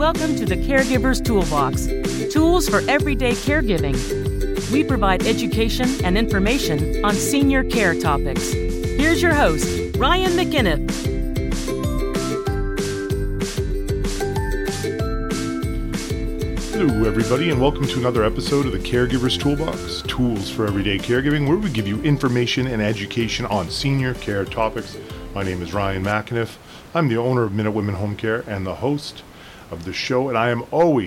Welcome to the Caregiver's Toolbox, tools for everyday caregiving. We provide education and information on senior care topics. Here's your host, Ryan McInniff. Hello, everybody, and welcome to another episode of the Caregiver's Toolbox, tools for everyday caregiving, where we give you information and education on senior care topics. My name is Ryan McInniff. I'm the owner of Minute Women Home Care and the host of the show, and I am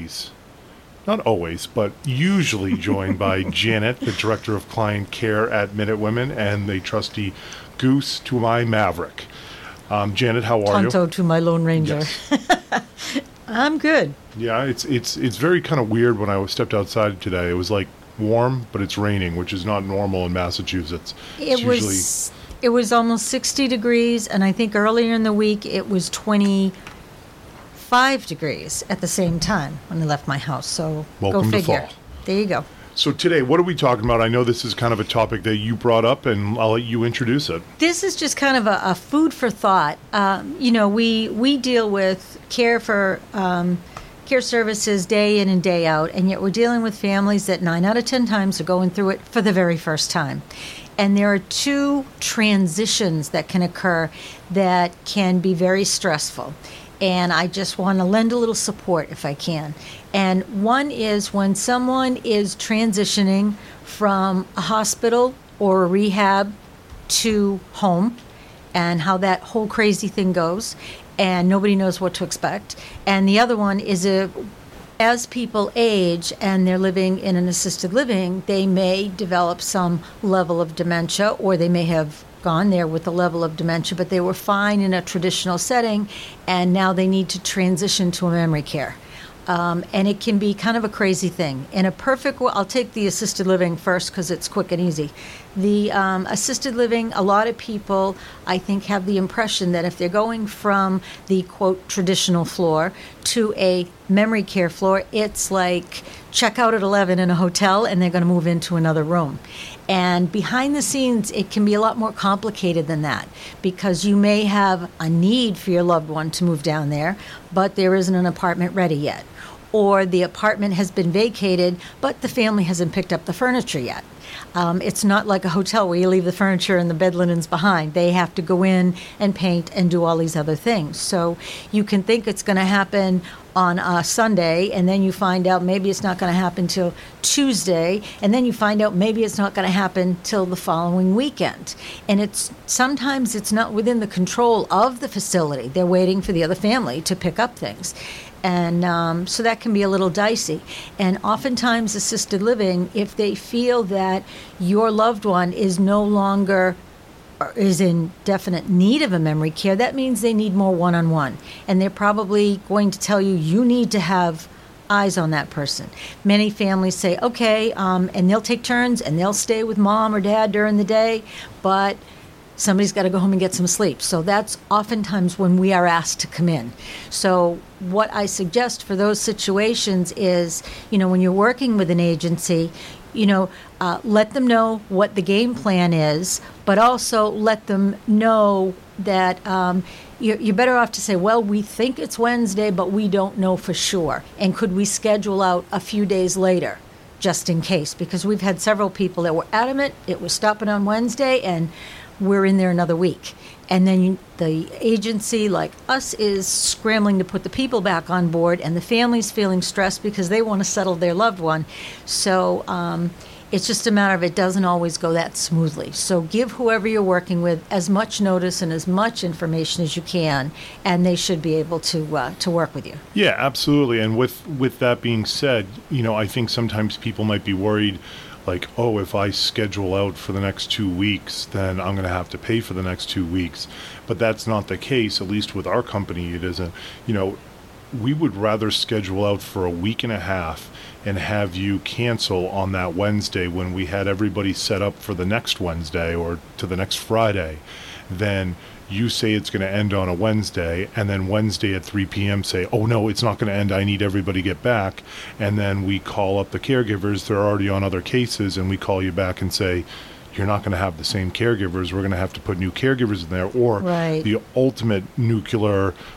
usually joined by Janet, the Director of Client Care at Minute Women, and the trusty Goose to my Maverick. Janet, how are you? Tonto to my Lone Ranger. Yes. I'm good. Yeah, it's very kind of weird. When I stepped outside today, it was like warm, but it's raining, which is not normal in Massachusetts. It was almost 60 degrees, and I think earlier in the week it was 25 degrees at the same time when I left my house. So welcome go figure. to fall. There you go. So today, what are we talking about? I know this is kind of a topic that you brought up, and I'll let you introduce it. This is just kind of a food for thought. We deal with care for care services day in and day out, and yet we're dealing with families that 9 out of 10 times are going through it for the very first time. And there are two transitions that can occur that can be very stressful. And I just want to lend a little support if I can. And one is when someone is transitioning from a hospital or a rehab to home, and how that whole crazy thing goes, and nobody knows what to expect. And the other one is as people age and they're living in an assisted living, they may develop some level of dementia, or they may have gone there with a level of dementia, but they were fine in a traditional setting, and now they need to transition to a memory care. And it can be kind of a crazy thing. In a perfect world, I'll take the assisted living first because it's quick and easy. The assisted living, a lot of people, I think, have the impression that if they're going from the, quote, traditional floor to a memory care floor, it's like check out at 11 in a hotel and they're going to move into another room. And behind the scenes, it can be a lot more complicated than that, because you may have a need for your loved one to move down there, but there isn't an apartment ready yet. Or the apartment has been vacated, but the family hasn't picked up the furniture yet. It's not like a hotel where you leave the furniture and the bed linens behind. They have to go in and paint and do all these other things. So you can think it's going to happen on a Sunday, and then you find out maybe it's not going to happen till Tuesday, and then you find out maybe it's not going to happen till the following weekend. And sometimes it's not within the control of the facility. They're waiting for the other family to pick up things. And so that can be a little dicey. And oftentimes assisted living, if they feel that your loved one is no longer or is in definite need of a memory care, that means they need more one-on-one. And they're probably going to tell you need to have eyes on that person. Many families say, okay, and they'll take turns and they'll stay with mom or dad during the day, but somebody's got to go home and get some sleep. So that's oftentimes when we are asked to come in. So what I suggest for those situations is, when you're working with an agency, let them know what the game plan is, but also let them know that you're better off to say, well, we think it's Wednesday, but we don't know for sure. And could we schedule out a few days later, just in case? Because we've had several people that were adamant it was stopping on Wednesday, and we're in there another week. And then the agency, like us, is scrambling to put the people back on board, and the family's feeling stressed because they want to settle their loved one. So it's just a matter of it doesn't always go that smoothly. So give whoever you're working with as much notice and as much information as you can, and they should be able to work with you. Yeah, absolutely. And with that being said, I think sometimes people might be worried, like, oh, if I schedule out for the next 2 weeks, then I'm going to have to pay for the next 2 weeks. But that's not the case, at least with our company. It isn't. We would rather schedule out for a week and a half and have you cancel on that Wednesday when we had everybody set up for the next Wednesday or to the next Friday than you say it's going to end on a Wednesday, and then Wednesday at 3 p.m. say, oh, no, it's not going to end. I need everybody to get back. And then we call up the caregivers. They're already on other cases, and we call you back and say, you're not going to have the same caregivers. We're going to have to put new caregivers in there. Or right. The ultimate nuclear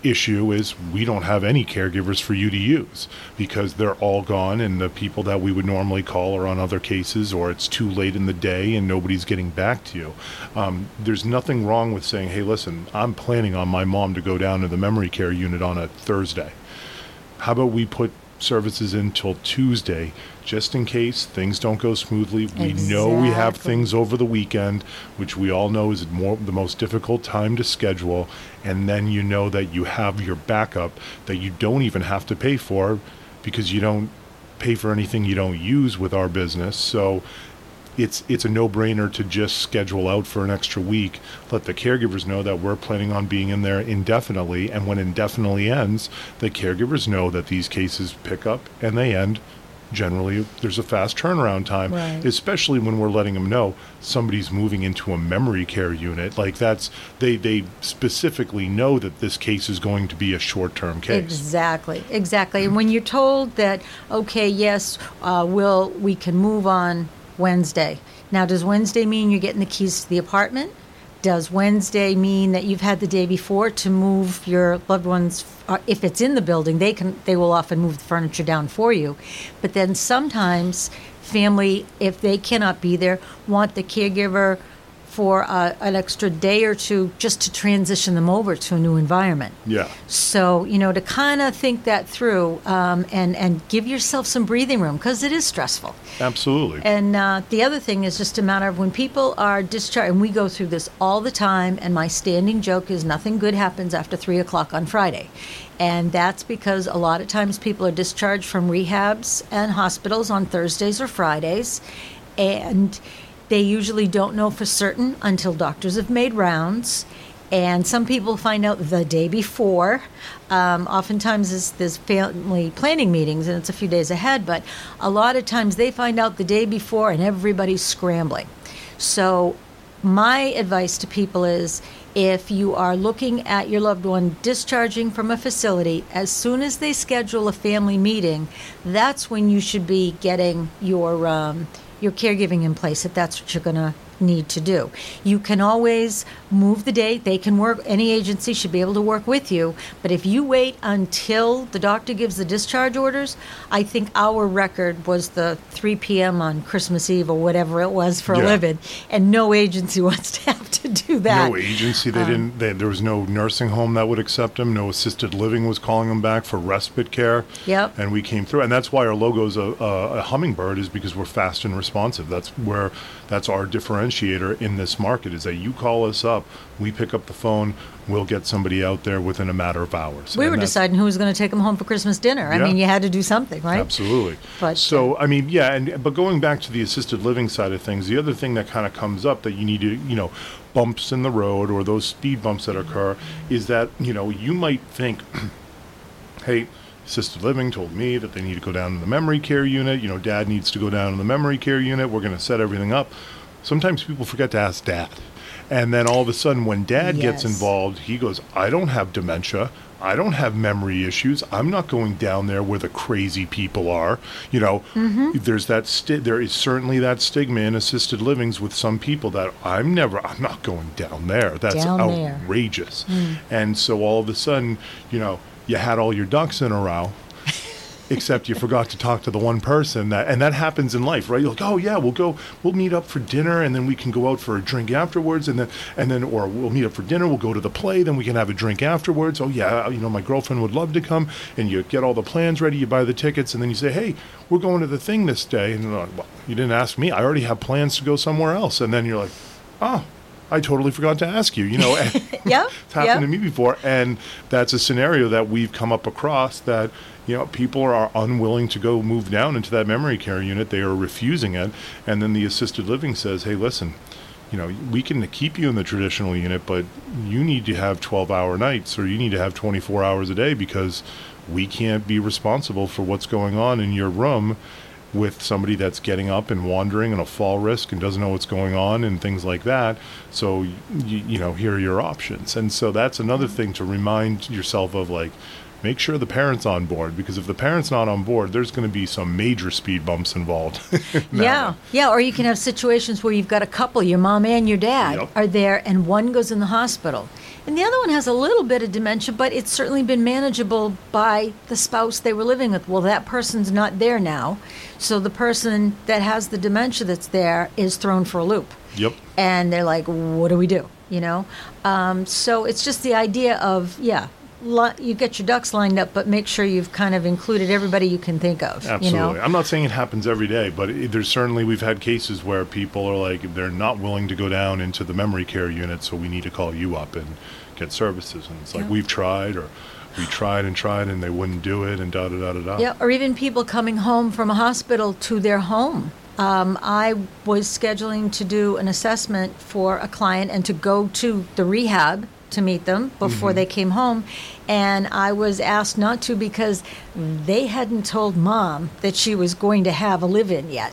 issue is we don't have any caregivers for you to use because they're all gone, and the people that we would normally call are on other cases, or it's too late in the day and nobody's getting back to you. There's nothing wrong with saying, hey, listen, I'm planning on my mom to go down to the memory care unit on a Thursday. How about we put services until Tuesday, just in case things don't go smoothly. We know we have things over the weekend, which we all know is the most difficult time to schedule, and then you know that you have your backup that you don't even have to pay for because you don't pay for anything you don't use with our business. So it's a no-brainer to just schedule out for an extra week. Let the caregivers know that we're planning on being in there indefinitely, and when indefinitely ends, the caregivers know that these cases pick up and they end. Generally, there's a fast turnaround time, especially when we're letting them know somebody's moving into a memory care unit. Like they specifically know that this case is going to be a short-term case. Exactly. And when you're told that, okay, yes, we can move on Wednesday. Now, does Wednesday mean you're getting the keys to the apartment? Does Wednesday mean that you've had the day before to move your loved ones? If it's in the building, they will often move the furniture down for you. But then sometimes family, if they cannot be there, want the caregiver for an extra day or two just to transition them over to a new environment. Yeah. So, to kind of think that through and give yourself some breathing room, because it is stressful. Absolutely. And the other thing is just a matter of when people are discharged, and we go through this all the time, and my standing joke is nothing good happens after 3 o'clock on Friday. And that's because a lot of times people are discharged from rehabs and hospitals on Thursdays or Fridays, and they usually don't know for certain until doctors have made rounds, and some people find out the day before. Oftentimes there's family planning meetings, and it's a few days ahead, but a lot of times they find out the day before, and everybody's scrambling. So my advice to people is, if you are looking at your loved one discharging from a facility, as soon as they schedule a family meeting, that's when you should be getting your caregiving in place, if that's what you're going to need to do. You can always move the date. They can work, any agency should be able to work with you. But if you wait until the doctor gives the discharge orders, I think our record was the 3 p.m. on Christmas Eve or whatever it was for a living. And no agency wants to have to do that. No agency, there was no nursing home that would accept them. No assisted living was calling them back for respite care. Yep. And we came through. And that's why our logo is a hummingbird, is because we're fast and responsive. That's our differentiator in this market, is that you call us up, we pick up the phone, we'll get somebody out there within a matter of hours. We were deciding who was going to take them home for Christmas dinner. I mean, you had to do something, right? Absolutely. But, so, but going back to the assisted living side of things, the other thing that kind of comes up that you need to, bumps in the road or those speed bumps that occur, is that, you might think, hey, assisted living told me that they need to go down to the memory care unit. Dad needs to go down to the memory care unit. We're going to set everything up. Sometimes people forget to ask Dad. And then all of a sudden when Dad gets involved, he goes, I don't have dementia. I don't have memory issues. I'm not going down there where the crazy people are. There's there is certainly that stigma in assisted livings with some people that I'm not going down there. That's outrageous. And so all of a sudden, you had all your ducks in a row, except you forgot to talk to the one person and that happens in life, right? You're like, oh yeah, we'll meet up for dinner, and then we can go out for a drink afterwards, and then or we'll meet up for dinner, we'll go to the play, then we can have a drink afterwards. Oh yeah, my girlfriend would love to come, and you get all the plans ready, you buy the tickets, and then you say, hey, we're going to the thing this day, and they're like, well, you didn't ask me, I already have plans to go somewhere else. And then you're like, oh, I totally forgot to ask you, It's happened to me before. And that's a scenario that we've come up across, that, people are unwilling to move down into that memory care unit. They are refusing it. And then the assisted living says, hey, listen, we can keep you in the traditional unit, but you need to have 12-hour nights, or you need to have 24 hours a day, because we can't be responsible for what's going on in your room with somebody that's getting up and wandering and a fall risk and doesn't know what's going on and things like that. So, here are your options. And so that's another thing to remind yourself of, like, make sure the parent's on board, because if the parent's not on board, there's going to be some major speed bumps involved. Yeah. Or you can have situations where you've got a couple, your mom and your dad are there, and one goes in the hospital. And the other one has a little bit of dementia, but it's certainly been manageable by the spouse they were living with. Well, that person's not there now, so the person that has the dementia that's there is thrown for a loop. Yep. And they're like, what do we do? So it's just the idea of, you get your ducks lined up, but make sure you've kind of included everybody you can think of. Absolutely. I'm not saying it happens every day, but there's certainly, we've had cases where people are like, they're not willing to go down into the memory care unit, so we need to call you up and get services. And it's like, we tried and they wouldn't do it, and da-da-da-da-da. Yeah, or even people coming home from a hospital to their home. I was scheduling to do an assessment for a client and to go to the rehab to meet them before they came home, and I was asked not to because they hadn't told Mom that she was going to have a live-in yet.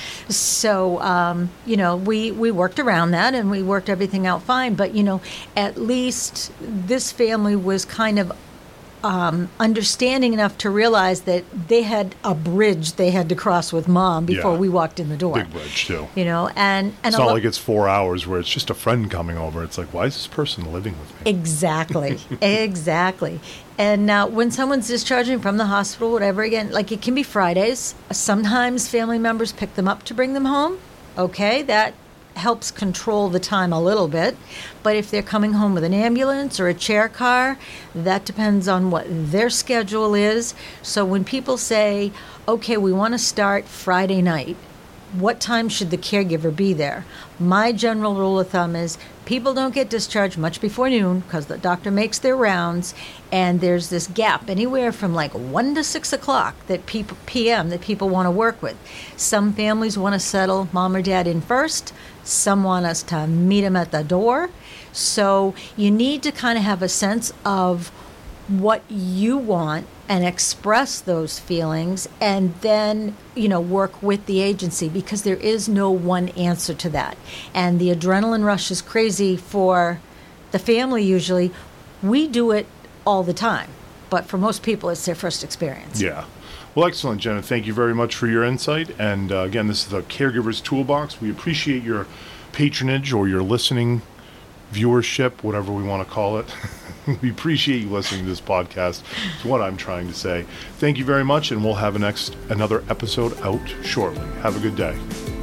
So, we worked around that and we worked everything out fine, but, at least this family was kind of understanding enough to realize that they had a bridge they had to cross with Mom before we walked in the door. Big bridge, too. And it's not like it's 4 hours where it's just a friend coming over. It's like, why is this person living with me? Exactly. Exactly. And when someone's discharging from the hospital, whatever, again, like it can be Fridays. Sometimes family members pick them up to bring them home. Okay, that helps control the time a little bit. But if they're coming home with an ambulance or a chair car, that depends on what their schedule is. So when people say, okay, we want to start Friday night, what time should the caregiver be there? My general rule of thumb is people don't get discharged much before noon because the doctor makes their rounds, and there's this gap anywhere from like 1 to 6 o'clock p.m. that people want to work with. Some families want to settle Mom or Dad in first. Some want us to meet them at the door. So you need to kind of have a sense of what you want and express those feelings, and then, work with the agency, because there is no one answer to that. And the adrenaline rush is crazy for the family usually. We do it all the time, but for most people, it's their first experience. Yeah. Well, excellent, Jenna. Thank you very much for your insight. And again, this is the Caregiver's Toolbox. We appreciate your patronage or your listening viewership, whatever we want to call it. We appreciate you listening to this podcast. It's what I'm trying to say. Thank you very much, and we'll have another episode out shortly. Have a good day.